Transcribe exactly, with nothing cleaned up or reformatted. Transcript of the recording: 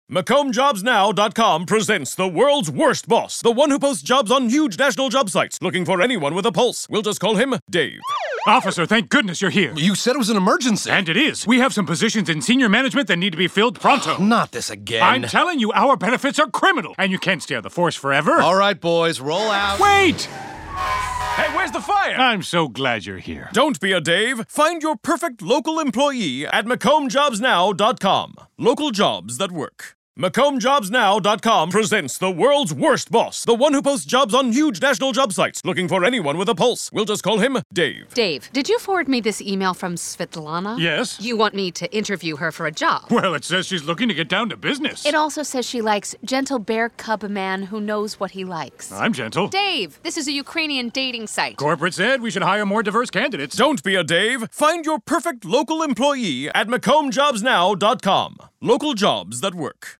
Macomb Jobs Now dot com presents the world's worst boss, the one who posts jobs on huge national job sites, looking for anyone with a pulse. We'll just call him Dave. Officer, thank goodness you're here. You said it was an emergency. And it is. We have some positions in senior management that need to be filled pronto. Not this again. I'm telling you, our benefits are criminal, and you can't stay on the force forever. All right, boys, roll out. Wait! Hey, where's the fire? I'm so glad you're here. Don't be a Dave. Find your perfect local employee at Macomb Jobs Now dot com. Local jobs that work. Macomb Jobs Now dot com presents the world's worst boss, the one who posts jobs on huge national job sites, looking for anyone with a pulse. We'll just call him Dave. Dave, did you forward me this email from Svetlana? Yes. You want me to interview her for a job? Well, it says she's looking to get down to business. It also says she likes gentle bear cub man who knows what he likes. I'm gentle. Dave, this is a Ukrainian dating site. Corporate said we should hire more diverse candidates. Don't be a Dave. Find your perfect local employee at Macomb Jobs Now dot com. Local jobs that work.